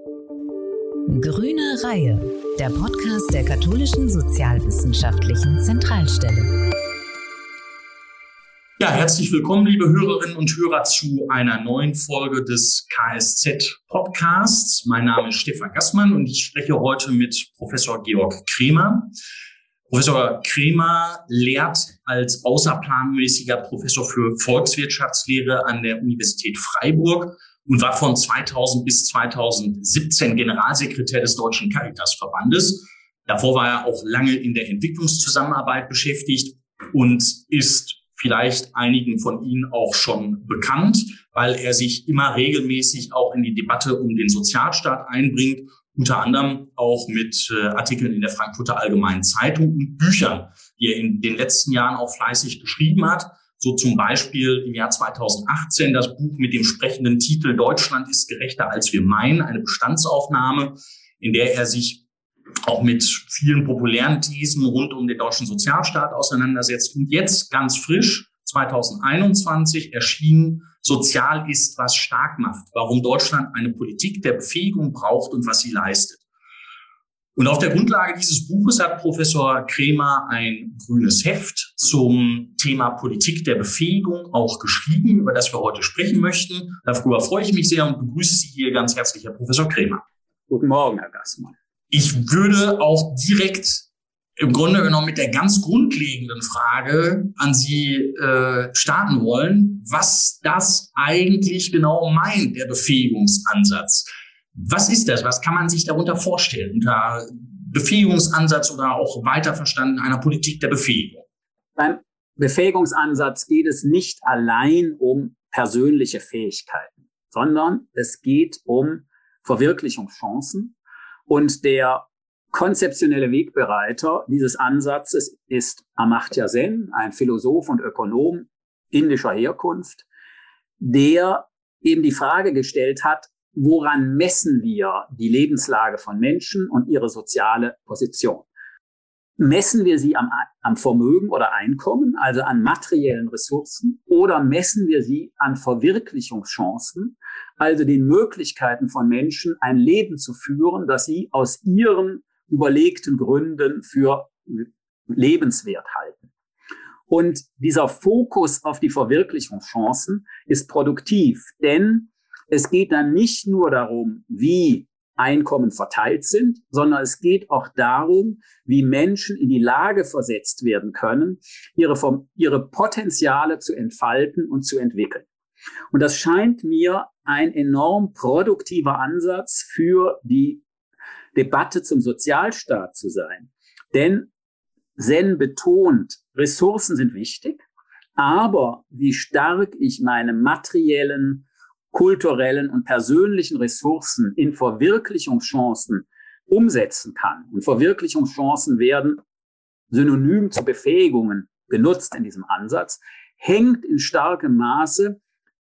Grüne Reihe, der Podcast der Katholischen Sozialwissenschaftlichen Zentralstelle. Ja, herzlich willkommen, liebe Hörerinnen und Hörer, zu einer neuen Folge des KSZ-Podcasts. Mein Name ist Stefan Gassmann und ich spreche heute mit Professor Georg Kremer. Professor Kremer lehrt als außerplanmäßiger Professor für Volkswirtschaftslehre an der Universität Freiburg und war von 2000 bis 2017 Generalsekretär des Deutschen Caritasverbandes. Davor war er auch lange in der Entwicklungszusammenarbeit beschäftigt und ist vielleicht einigen von Ihnen auch schon bekannt, weil er sich immer regelmäßig auch in die Debatte um den Sozialstaat einbringt, unter anderem auch mit Artikeln in der Frankfurter Allgemeinen Zeitung und Büchern, die er in den letzten Jahren auch fleißig geschrieben hat. So zum Beispiel im Jahr 2018 das Buch mit dem sprechenden Titel Deutschland ist gerechter als wir meinen, eine Bestandsaufnahme, in der er sich auch mit vielen populären Thesen rund um den deutschen Sozialstaat auseinandersetzt. Und jetzt ganz frisch, 2021, erschienen Sozial ist, was stark macht, warum Deutschland eine Politik der Befähigung braucht und was sie leistet. Und auf der Grundlage dieses Buches hat Professor Kremer ein grünes Heft zum Thema Politik der Befähigung auch geschrieben, über das wir heute sprechen möchten. Darüber freue ich mich sehr und begrüße Sie hier ganz herzlich, Herr Professor Kremer. Guten Morgen, Herr Gassmann. Ich würde auch direkt im Grunde genommen mit der ganz grundlegenden Frage an Sie starten wollen, was das eigentlich genau meint, der Befähigungsansatz. Was ist das? Was kann man sich darunter vorstellen unter Befähigungsansatz oder auch weiter verstanden einer Politik der Befähigung? Beim Befähigungsansatz geht es nicht allein um persönliche Fähigkeiten, sondern es geht um Verwirklichungschancen. Und der konzeptionelle Wegbereiter dieses Ansatzes ist Amartya Sen, ein Philosoph und Ökonom indischer Herkunft, der eben die Frage gestellt hat, woran messen wir die Lebenslage von Menschen und ihre soziale Position? Messen wir sie am Vermögen oder Einkommen, also an materiellen Ressourcen, oder messen wir sie an Verwirklichungschancen, also den Möglichkeiten von Menschen, ein Leben zu führen, das sie aus ihren überlegten Gründen für lebenswert halten? Und dieser Fokus auf die Verwirklichungschancen ist produktiv, denn es geht dann nicht nur darum, wie Einkommen verteilt sind, sondern es geht auch darum, wie Menschen in die Lage versetzt werden können, ihre Potenziale zu entfalten und zu entwickeln. Und das scheint mir ein enorm produktiver Ansatz für die Debatte zum Sozialstaat zu sein. Denn Sen betont, Ressourcen sind wichtig, aber wie stark ich meine materiellen, kulturellen und persönlichen Ressourcen in Verwirklichungschancen umsetzen kann. Und Verwirklichungschancen werden synonym zu Befähigungen genutzt in diesem Ansatz, hängt in starkem Maße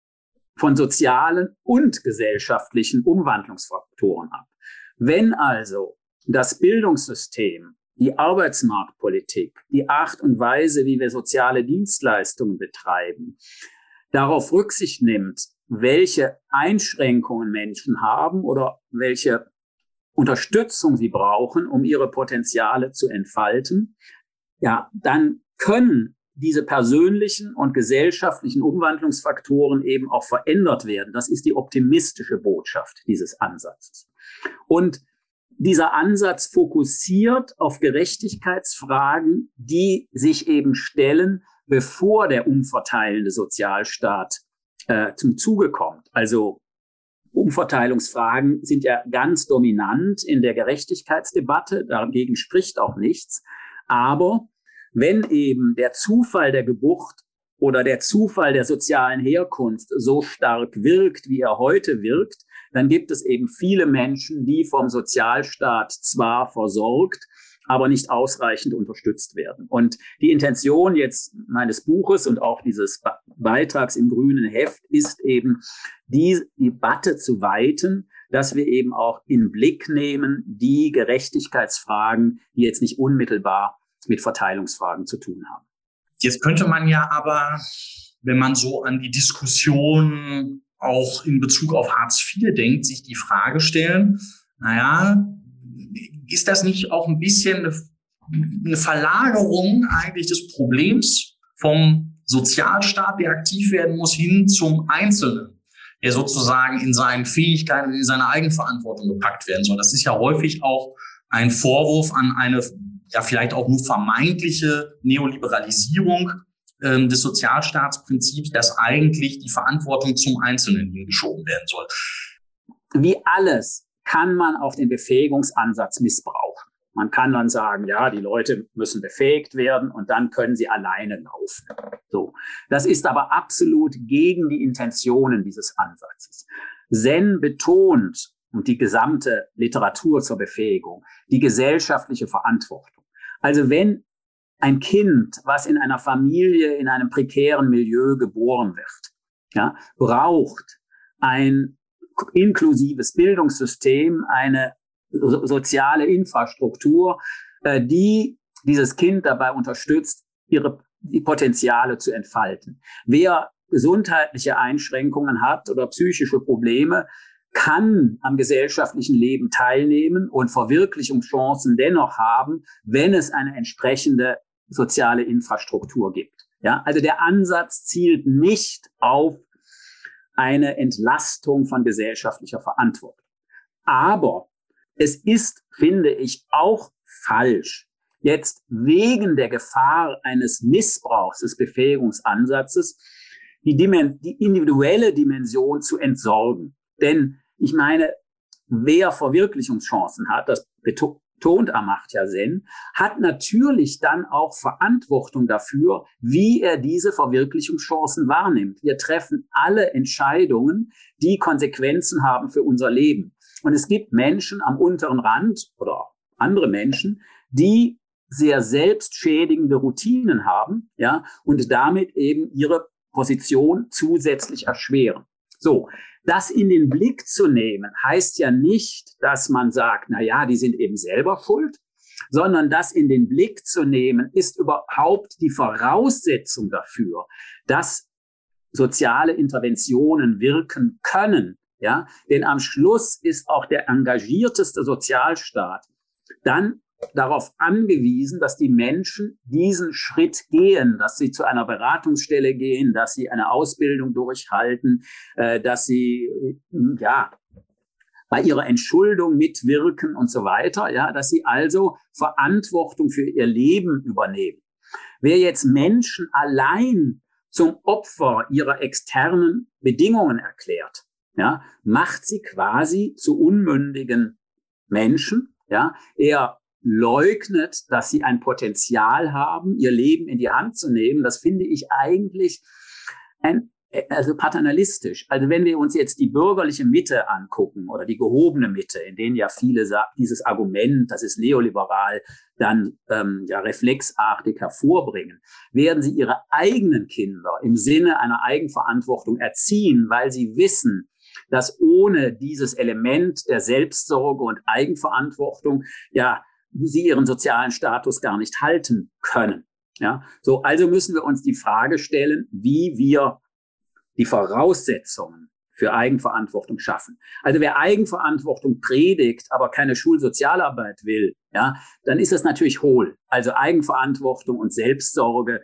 von sozialen und gesellschaftlichen Umwandlungsfaktoren ab. Wenn also das Bildungssystem, die Arbeitsmarktpolitik, die Art und Weise, wie wir soziale Dienstleistungen betreiben, darauf Rücksicht nimmt, welche Einschränkungen Menschen haben oder welche Unterstützung sie brauchen, um ihre Potenziale zu entfalten, ja, dann können diese persönlichen und gesellschaftlichen Umwandlungsfaktoren eben auch verändert werden. Das ist die optimistische Botschaft dieses Ansatzes. Und dieser Ansatz fokussiert auf Gerechtigkeitsfragen, die sich eben stellen, bevor der umverteilende Sozialstaat zum Zuge kommt. Also Umverteilungsfragen sind ja ganz dominant in der Gerechtigkeitsdebatte, dagegen spricht auch nichts. Aber wenn eben der Zufall der Geburt oder der Zufall der sozialen Herkunft so stark wirkt, wie er heute wirkt, dann gibt es eben viele Menschen, die vom Sozialstaat zwar versorgt, aber nicht ausreichend unterstützt werden. Und die Intention jetzt meines Buches und auch dieses Beitrags im grünen Heft ist eben, die Debatte zu weiten, dass wir eben auch in Blick nehmen, die Gerechtigkeitsfragen, die jetzt nicht unmittelbar mit Verteilungsfragen zu tun haben. Jetzt könnte man ja aber, wenn man so an die Diskussion auch in Bezug auf Hartz IV denkt, sich die Frage stellen, naja, ist das nicht auch ein bisschen eine Verlagerung eigentlich des Problems vom Sozialstaat, der aktiv werden muss, hin zum Einzelnen, der sozusagen in seinen Fähigkeiten, in seine Eigenverantwortung gepackt werden soll? Das ist ja häufig auch ein Vorwurf an eine ja vielleicht auch nur vermeintliche Neoliberalisierung des Sozialstaatsprinzips, dass eigentlich die Verantwortung zum Einzelnen hingeschoben werden soll. Wie alles kann man auch den Befähigungsansatz missbrauchen. Man kann dann sagen, ja, die Leute müssen befähigt werden und dann können sie alleine laufen. So. Das ist aber absolut gegen die Intentionen dieses Ansatzes. Sen betont, und die gesamte Literatur zur Befähigung, die gesellschaftliche Verantwortung. Also wenn ein Kind, was in einer Familie, in einem prekären Milieu geboren wird, ja, braucht ein inklusives Bildungssystem, eine soziale Infrastruktur, die dieses Kind dabei unterstützt, die Potenziale zu entfalten. Wer gesundheitliche Einschränkungen hat oder psychische Probleme, kann am gesellschaftlichen Leben teilnehmen und Verwirklichungschancen dennoch haben, wenn es eine entsprechende soziale Infrastruktur gibt. Ja, also der Ansatz zielt nicht auf eine Entlastung von gesellschaftlicher Verantwortung. Aber es ist, finde ich, auch falsch, jetzt wegen der Gefahr eines Missbrauchs des Befähigungsansatzes die individuelle Dimension zu entsorgen. Denn ich meine, wer Verwirklichungschancen hat, das betont Amartya Sen, hat natürlich dann auch Verantwortung dafür, wie er diese Verwirklichungschancen wahrnimmt. Wir treffen alle Entscheidungen, die Konsequenzen haben für unser Leben. Und es gibt Menschen am unteren Rand oder andere Menschen, die sehr selbstschädigende Routinen haben, ja, und damit eben ihre Position zusätzlich erschweren. So, das in den Blick zu nehmen, heißt ja nicht, dass man sagt, na ja, die sind eben selber schuld, sondern das in den Blick zu nehmen, ist überhaupt die Voraussetzung dafür, dass soziale Interventionen wirken können. Ja, denn am Schluss ist auch der engagierteste Sozialstaat dann darauf angewiesen, dass die Menschen diesen Schritt gehen, dass sie zu einer Beratungsstelle gehen, dass sie eine Ausbildung durchhalten, dass sie ja bei ihrer Entschuldung mitwirken und so weiter, ja, dass sie also Verantwortung für ihr Leben übernehmen. Wer jetzt Menschen allein zum Opfer ihrer externen Bedingungen erklärt, ja, macht sie quasi zu unmündigen Menschen. Ja, er leugnet, dass sie ein Potenzial haben, ihr Leben in die Hand zu nehmen. Das finde ich eigentlich also paternalistisch. Also wenn wir uns jetzt die bürgerliche Mitte angucken oder die gehobene Mitte, in denen ja viele sagen, dieses Argument, das ist neoliberal, dann ja reflexartig hervorbringen, werden sie ihre eigenen Kinder im Sinne einer Eigenverantwortung erziehen, weil sie wissen, dass ohne dieses Element der Selbstsorge und Eigenverantwortung ja sie ihren sozialen Status gar nicht halten können. Ja, so also müssen wir uns die Frage stellen, wie wir die Voraussetzungen für Eigenverantwortung schaffen. Also wer Eigenverantwortung predigt, aber keine Schulsozialarbeit will, ja, dann ist das natürlich hohl. Also Eigenverantwortung und Selbstsorge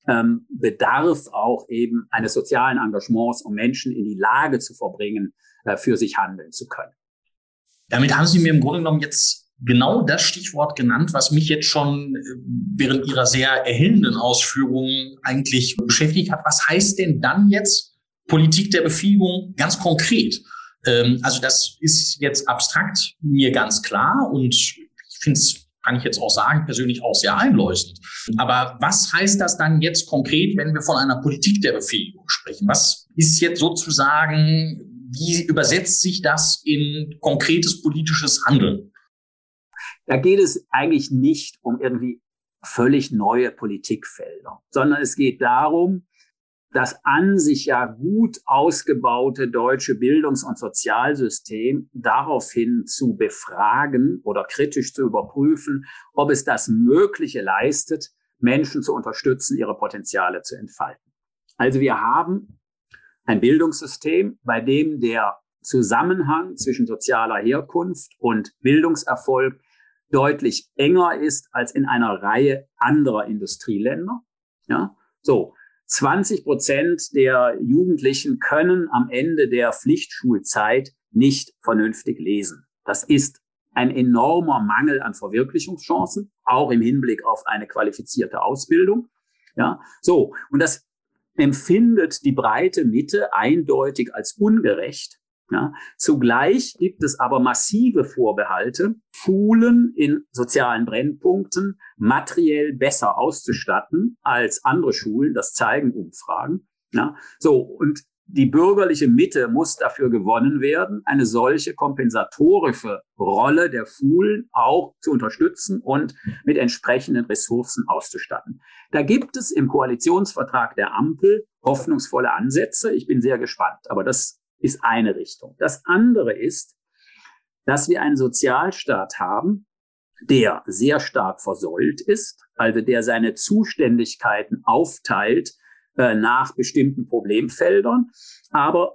bedarf auch eben eines sozialen Engagements, um Menschen in die Lage zu verbringen, für sich handeln zu können. Damit haben Sie mir im Grunde genommen jetzt genau das Stichwort genannt, was mich jetzt schon während Ihrer sehr erhellenden Ausführungen eigentlich beschäftigt hat. Was heißt denn dann jetzt Politik der Befähigung ganz konkret? Also das ist jetzt abstrakt mir ganz klar und ich finde es, kann ich jetzt auch sagen, persönlich auch sehr einleuchtend. Aber was heißt das dann jetzt konkret, wenn wir von einer Politik der Befähigung sprechen? Was ist jetzt sozusagen, wie übersetzt sich das in konkretes politisches Handeln? Da geht es eigentlich nicht um irgendwie völlig neue Politikfelder, sondern es geht darum, das an sich ja gut ausgebaute deutsche Bildungs- und Sozialsystem daraufhin zu befragen oder kritisch zu überprüfen, ob es das Mögliche leistet, Menschen zu unterstützen, ihre Potenziale zu entfalten. Also wir haben ein Bildungssystem, bei dem der Zusammenhang zwischen sozialer Herkunft und Bildungserfolg deutlich enger ist als in einer Reihe anderer Industrieländer. Ja, so 20% der Jugendlichen können am Ende der Pflichtschulzeit nicht vernünftig lesen. Das ist ein enormer Mangel an Verwirklichungschancen, auch im Hinblick auf eine qualifizierte Ausbildung. Ja, so. Und das empfindet die breite Mitte eindeutig als ungerecht. Ja, zugleich gibt es aber massive Vorbehalte, Schulen in sozialen Brennpunkten materiell besser auszustatten als andere Schulen. Das zeigen Umfragen. Ja, so. Und die bürgerliche Mitte muss dafür gewonnen werden, eine solche kompensatorische Rolle der Schulen auch zu unterstützen und mit entsprechenden Ressourcen auszustatten. Da gibt es im Koalitionsvertrag der Ampel hoffnungsvolle Ansätze. Ich bin sehr gespannt, aber das ist eine Richtung. Das andere ist, dass wir einen Sozialstaat haben, der sehr stark versäult ist, also der seine Zuständigkeiten aufteilt nach bestimmten Problemfeldern. Aber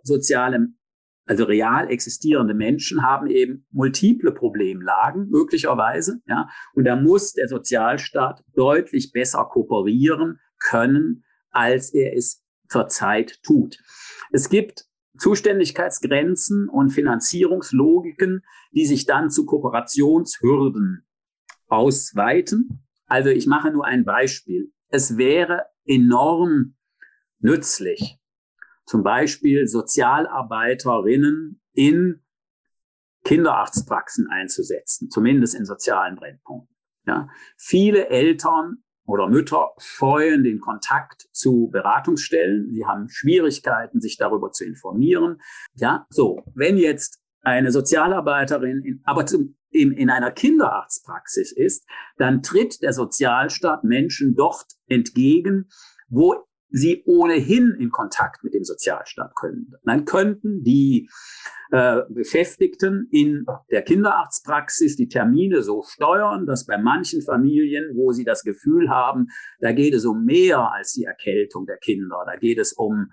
also real existierende Menschen haben eben multiple Problemlagen, möglicherweise. Ja, und da muss der Sozialstaat deutlich besser kooperieren können, als er es zurzeit tut. Es gibt Zuständigkeitsgrenzen und Finanzierungslogiken, die sich dann zu Kooperationshürden ausweiten. Also ich mache nur ein Beispiel. Es wäre enorm nützlich, zum Beispiel Sozialarbeiterinnen in Kinderarztpraxen einzusetzen, zumindest in sozialen Brennpunkten. Ja. Viele Eltern oder Mütter scheuen den Kontakt zu Beratungsstellen. Sie haben Schwierigkeiten, sich darüber zu informieren. Ja, so, wenn jetzt eine Sozialarbeiterin in einer Kinderarztpraxis ist, dann tritt der Sozialstaat Menschen dort entgegen, wo sie ohnehin in Kontakt mit dem Sozialstaat können. Dann könnten die Beschäftigten in der Kinderarztpraxis die Termine so steuern, dass bei manchen Familien, wo sie das Gefühl haben, da geht es um mehr als die Erkältung der Kinder, da geht es um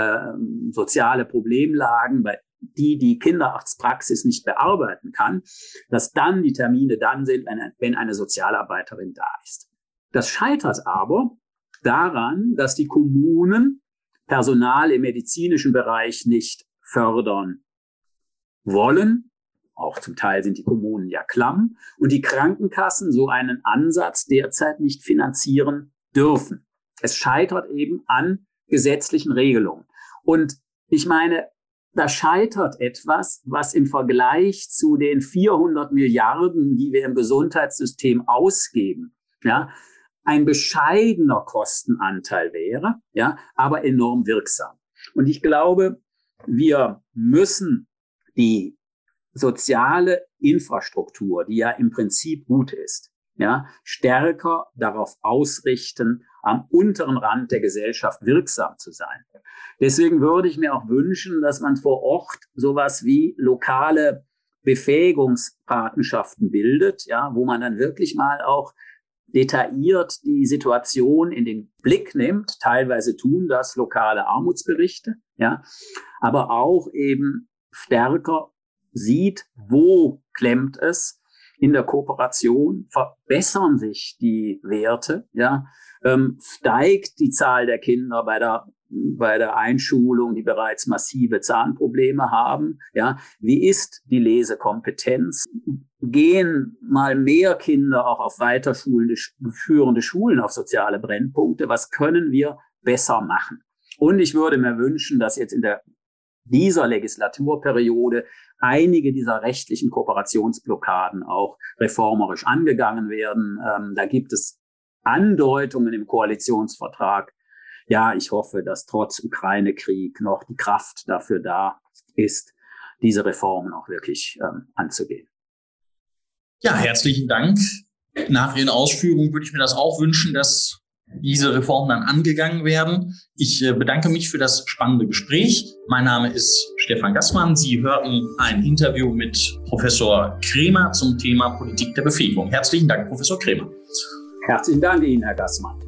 soziale Problemlagen, die Kinderarztpraxis nicht bearbeiten kann, dass dann die Termine dann sind, wenn eine Sozialarbeiterin da ist. Das scheitert aber daran, dass die Kommunen Personal im medizinischen Bereich nicht fördern wollen. Auch zum Teil sind die Kommunen ja klamm. Und die Krankenkassen so einen Ansatz derzeit nicht finanzieren dürfen. Es scheitert eben an gesetzlichen Regelungen. Und ich meine, da scheitert etwas, was im Vergleich zu den 400 Milliarden, die wir im Gesundheitssystem ausgeben, ja, ein bescheidener Kostenanteil wäre, ja, aber enorm wirksam. Und ich glaube, wir müssen die soziale Infrastruktur, die ja im Prinzip gut ist, ja, stärker darauf ausrichten, am unteren Rand der Gesellschaft wirksam zu sein. Deswegen würde ich mir auch wünschen, dass man vor Ort sowas wie lokale Befähigungspatenschaften bildet, ja, wo man dann wirklich mal auch detailliert die Situation in den Blick nimmt. Teilweise tun das lokale Armutsberichte, ja, aber auch eben stärker sieht, wo klemmt es in der Kooperation, verbessern sich die Werte, ja, steigt die Zahl der Kinder bei der Einschulung, die bereits massive Zahnprobleme haben, ja, wie ist die Lesekompetenz? Gehen mal mehr Kinder auch auf weiterführende Schulen, auf soziale Brennpunkte? Was können wir besser machen? Und ich würde mir wünschen, dass jetzt in dieser Legislaturperiode einige dieser rechtlichen Kooperationsblockaden auch reformerisch angegangen werden. Da gibt es Andeutungen im Koalitionsvertrag. Ja, ich hoffe, dass trotz Ukraine-Krieg noch die Kraft dafür da ist, diese Reformen auch wirklich anzugehen. Ja, herzlichen Dank. Nach Ihren Ausführungen würde ich mir das auch wünschen, dass diese Reformen dann angegangen werden. Ich bedanke mich für das spannende Gespräch. Mein Name ist Stefan Gassmann. Sie hörten ein Interview mit Professor Kremer zum Thema Politik der Befähigung. Herzlichen Dank, Professor Kremer. Herzlichen Dank Ihnen, Herr Gassmann.